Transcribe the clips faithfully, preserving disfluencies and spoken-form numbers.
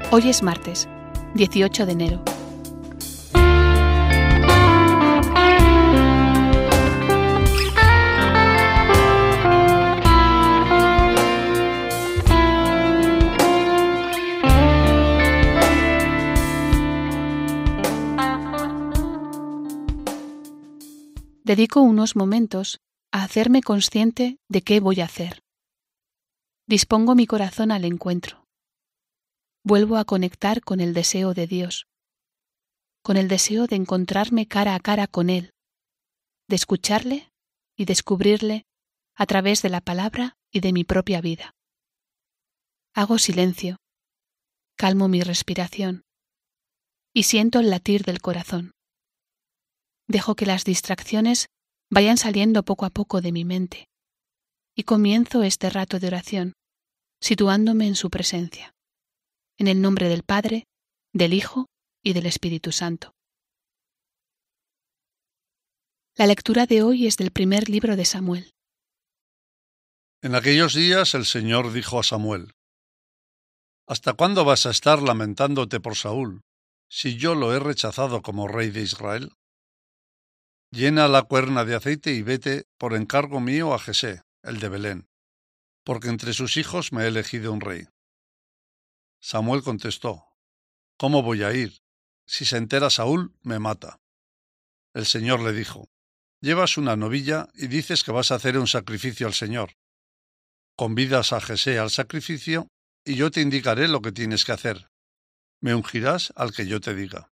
Hoy es martes, dieciocho de enero. Dedico unos momentos a hacerme consciente de qué voy a hacer. Dispongo mi corazón al encuentro. Vuelvo a conectar con el deseo de Dios, con el deseo de encontrarme cara a cara con Él, de escucharle y descubrirle a través de la palabra y de mi propia vida. Hago silencio, calmo mi respiración y siento el latir del corazón. Dejo que las distracciones vayan saliendo poco a poco de mi mente y comienzo este rato de oración, situándome en su presencia. En el nombre del Padre, del Hijo y del Espíritu Santo. La lectura de hoy es del primer libro de Samuel. En aquellos días el Señor dijo a Samuel: ¿Hasta cuándo vas a estar lamentándote por Saúl, si yo lo he rechazado como rey de Israel? Llena la cuerna de aceite y vete por encargo mío a Jesé, el de Belén, porque entre sus hijos me he elegido un rey. Samuel contestó: ¿Cómo voy a ir? Si se entera Saúl, me mata. El Señor le dijo: Llevas una novilla y dices que vas a hacer un sacrificio al Señor. Convidas a Jesé al sacrificio y yo te indicaré lo que tienes que hacer. Me ungirás al que yo te diga.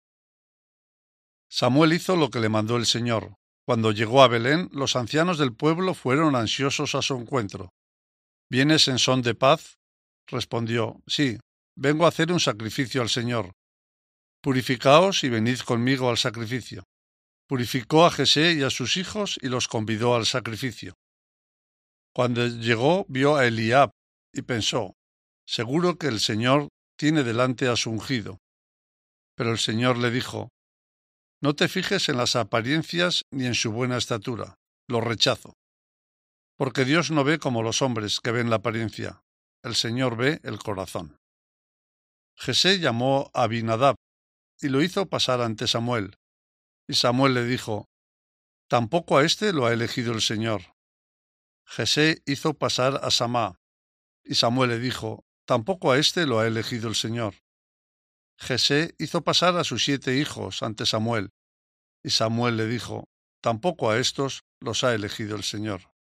Samuel hizo lo que le mandó el Señor. Cuando llegó a Belén, los ancianos del pueblo fueron ansiosos a su encuentro. ¿Vienes en son de paz? Respondió: Sí. Vengo a hacer un sacrificio al Señor. Purificaos y venid conmigo al sacrificio. Purificó a Jesé y a sus hijos y los convidó al sacrificio. Cuando llegó, vio a Eliab y pensó: seguro que el Señor tiene delante a su ungido. Pero el Señor le dijo: no te fijes en las apariencias ni en su buena estatura, lo rechazo. Porque Dios no ve como los hombres que ven la apariencia, el Señor ve el corazón. Jesé llamó a Abinadab y lo hizo pasar ante Samuel. Y Samuel le dijo: tampoco a éste lo ha elegido el Señor. Jesé hizo pasar a Samá. Y Samuel le dijo: tampoco a éste lo ha elegido el Señor. Jesé hizo pasar a sus siete hijos ante Samuel. Y Samuel le dijo: tampoco a estos los ha elegido el Señor.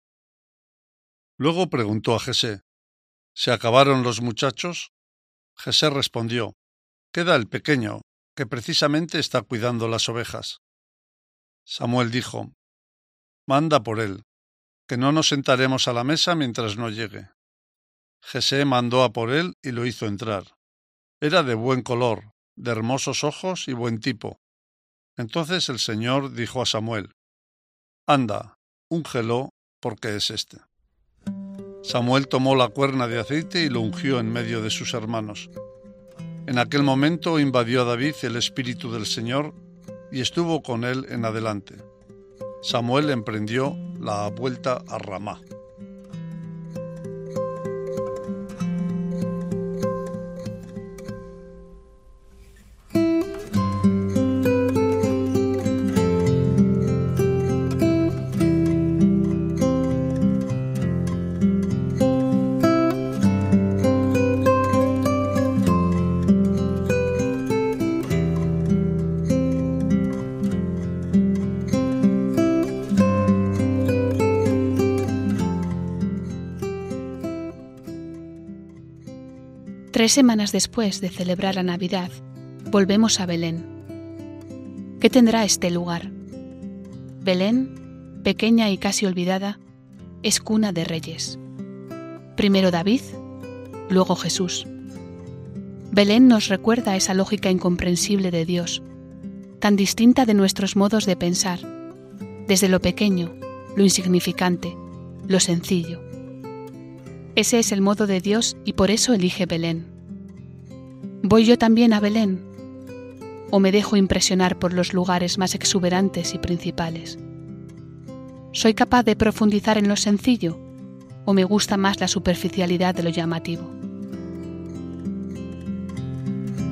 Luego preguntó a Jesé: ¿se acabaron los muchachos? Jesé respondió: queda el pequeño, que precisamente está cuidando las ovejas. Samuel dijo: manda por él, que no nos sentaremos a la mesa mientras no llegue. Jesé mandó a por él y lo hizo entrar. Era de buen color, de hermosos ojos y buen tipo. Entonces el Señor dijo a Samuel: anda, úngelo, porque es este. Samuel tomó la cuerna de aceite y lo ungió en medio de sus hermanos. En aquel momento invadió a David el Espíritu del Señor y estuvo con él en adelante. Samuel emprendió la vuelta a Ramá. Tres semanas después de celebrar la Navidad, volvemos a Belén. ¿Qué tendrá este lugar? Belén, pequeña y casi olvidada, es cuna de reyes. Primero David, luego Jesús. Belén nos recuerda esa lógica incomprensible de Dios, tan distinta de nuestros modos de pensar, desde lo pequeño, lo insignificante, lo sencillo. Ese es el modo de Dios y por eso elige Belén. ¿Voy yo también a Belén? ¿O me dejo impresionar por los lugares más exuberantes y principales? ¿Soy capaz de profundizar en lo sencillo o me gusta más la superficialidad de lo llamativo?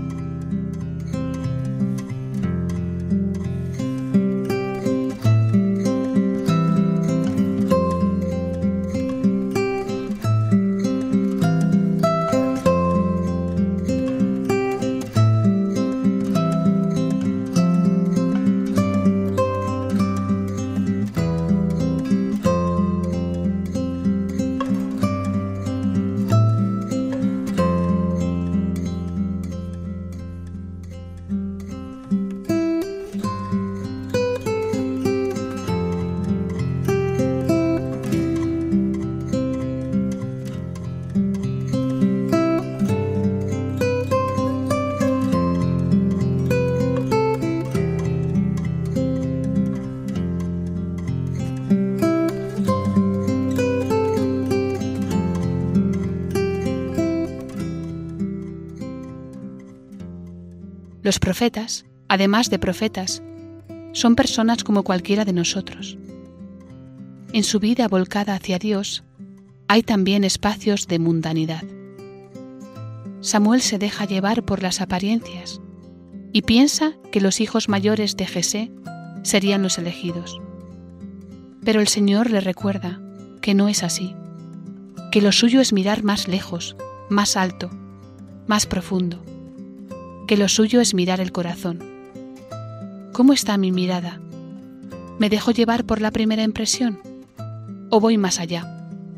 Los profetas, además de profetas, son personas como cualquiera de nosotros. En su vida volcada hacia Dios, hay también espacios de mundanidad. Samuel se deja llevar por las apariencias y piensa que los hijos mayores de Jesé serían los elegidos. Pero el Señor le recuerda que no es así, que lo suyo es mirar más lejos, más alto, más profundo, que lo suyo es mirar el corazón. ¿Cómo está mi mirada? ¿Me dejo llevar por la primera impresión? ¿O voy más allá?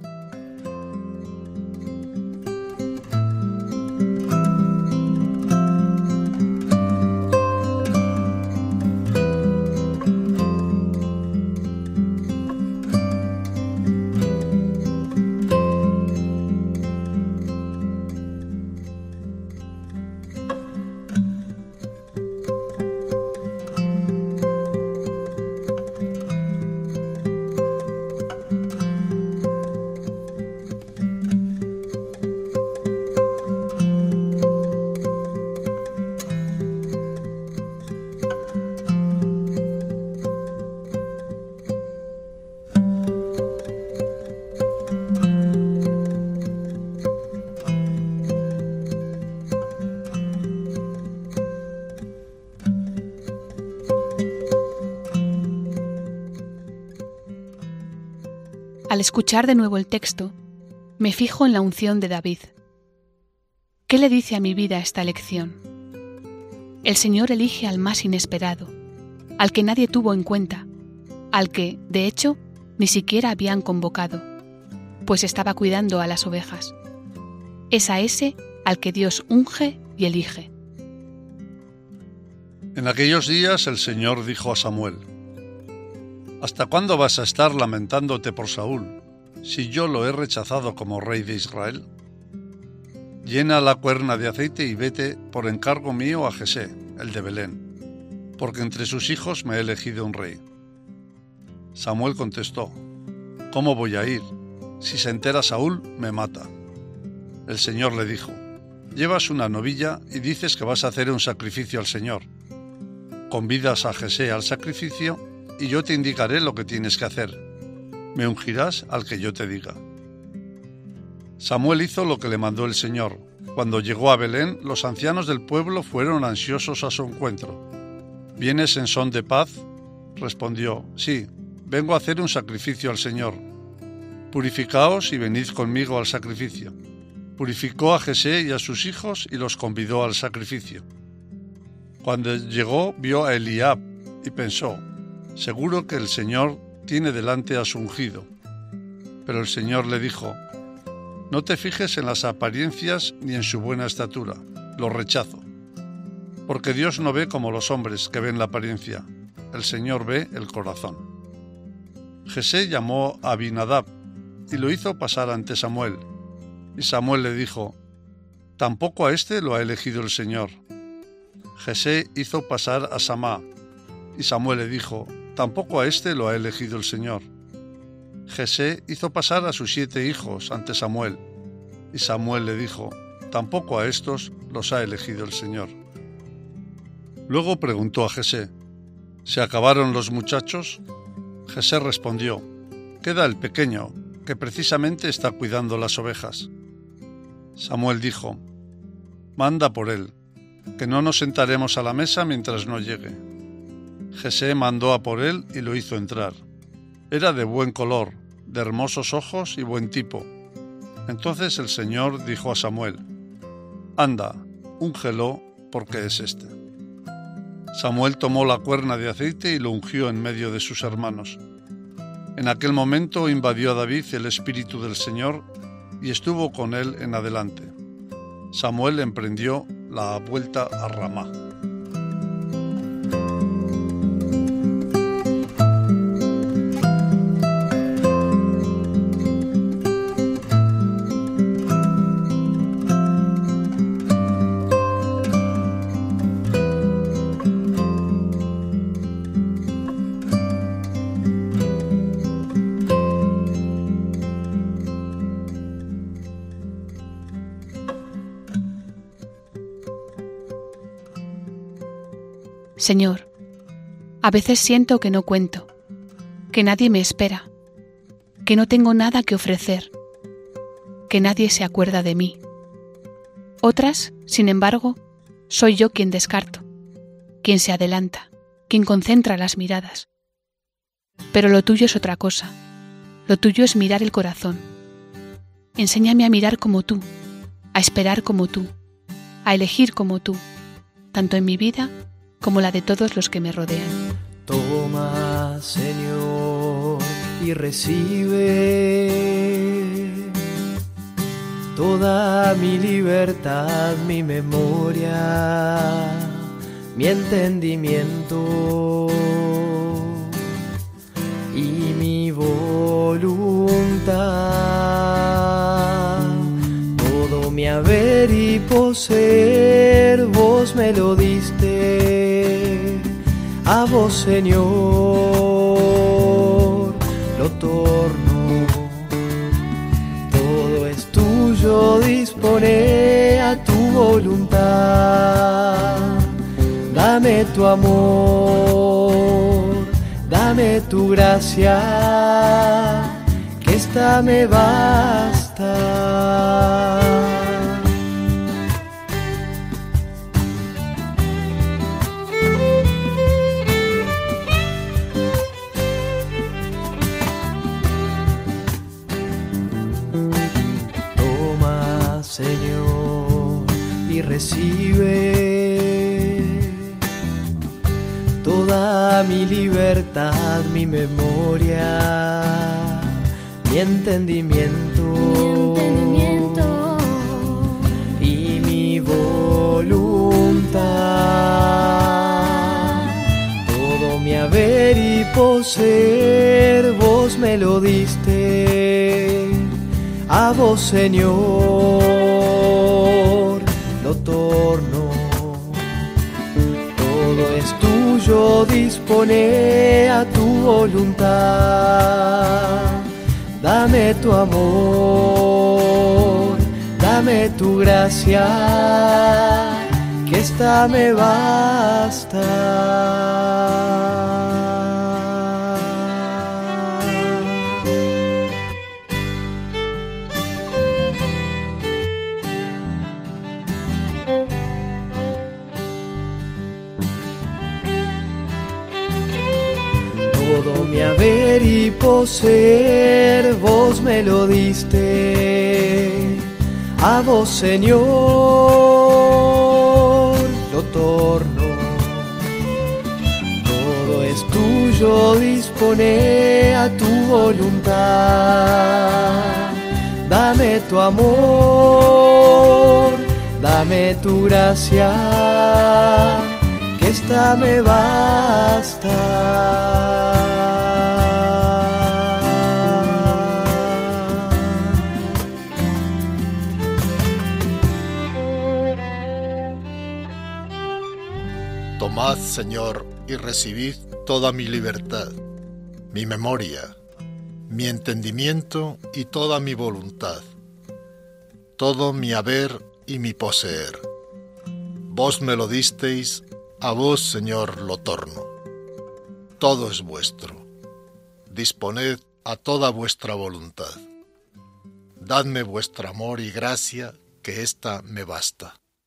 Al escuchar de nuevo el texto, me fijo en la unción de David. ¿Qué le dice a mi vida esta lección? El Señor elige al más inesperado, al que nadie tuvo en cuenta, al que, de hecho, ni siquiera habían convocado, pues estaba cuidando a las ovejas. Es a ese al que Dios unge y elige. En aquellos días el Señor dijo a Samuel: ¿Hasta cuándo vas a estar lamentándote por Saúl, si yo lo he rechazado como rey de Israel? Llena la cuerna de aceite y vete por encargo mío a Jesé, el de Belén, porque entre sus hijos me he elegido un rey. Samuel contestó: ¿Cómo voy a ir? Si se entera Saúl, me mata. El Señor le dijo: Llevas una novilla y dices que vas a hacer un sacrificio al Señor. Convidas a Jesé al sacrificio y yo te indicaré lo que tienes que hacer. Me ungirás al que yo te diga. Samuel hizo lo que le mandó el Señor. Cuando llegó a Belén, los ancianos del pueblo fueron ansiosos a su encuentro. ¿Vienes en son de paz? Respondió: Sí, vengo a hacer un sacrificio al Señor. Purificaos y venid conmigo al sacrificio. Purificó a Jesé y a sus hijos y los convidó al sacrificio. Cuando llegó, vio a Eliab y pensó: seguro que el Señor tiene delante a su ungido. Pero el Señor le dijo: no te fijes en las apariencias ni en su buena estatura, lo rechazo. Porque Dios no ve como los hombres que ven la apariencia, el Señor ve el corazón. Jesé llamó a Abinadab y lo hizo pasar ante Samuel. Y Samuel le dijo: tampoco a este lo ha elegido el Señor. Jesé hizo pasar a Samá, y Samuel le dijo: tampoco a este lo ha elegido el Señor. Jesé hizo pasar a sus siete hijos ante Samuel, y Samuel le dijo: tampoco a estos los ha elegido el Señor. Luego preguntó a Jesé: ¿se acabaron los muchachos? Jesé respondió: queda el pequeño, que precisamente está cuidando las ovejas. Samuel dijo: manda por él, que no nos sentaremos a la mesa mientras no llegue. Jesé mandó a por él y lo hizo entrar. Era de buen color, de hermosos ojos y buen tipo. Entonces el Señor dijo a Samuel: anda, úngelo, porque es este. Samuel tomó la cuerna de aceite y lo ungió en medio de sus hermanos. En aquel momento invadió a David el Espíritu del Señor y estuvo con él en adelante. Samuel emprendió la vuelta a Ramá. Señor, a veces siento que no cuento, que nadie me espera, que no tengo nada que ofrecer, que nadie se acuerda de mí. Otras, sin embargo, soy yo quien descarto, quien se adelanta, quien concentra las miradas. Pero lo tuyo es otra cosa, lo tuyo es mirar el corazón. Enséñame a mirar como tú, a esperar como tú, a elegir como tú, tanto en mi vida como la de todos los que me rodean. Toma, Señor, y recibe toda mi libertad, mi memoria, mi entendimiento y mi voluntad. Todo mi haber y poseer, vos me lo diste. A vos, Señor, lo torno. Todo es tuyo, dispone a tu voluntad. Dame tu amor, dame tu gracia, que esta me basta. Señor, y recibe toda mi libertad, mi memoria, mi entendimiento, mi entendimiento y mi voluntad. Todo mi haber y poseer, vos me lo diste. A vos, Señor, lo torno. Todo es tuyo, dispone a tu voluntad. Dame tu amor, dame tu gracia, que esta me basta. Todo mi haber y poseer, vos me lo diste. A vos, Señor, lo torno. Todo es tuyo, dispone a tu voluntad. Dame tu amor, dame tu gracia, que esta me basta. Tomad, Señor, y recibid toda mi libertad, mi memoria, mi entendimiento y toda mi voluntad, todo mi haber y mi poseer. Vos me lo disteis, a vos, Señor, lo torno. Todo es vuestro. Disponed a toda vuestra voluntad. Dadme vuestro amor y gracia, que ésta me basta.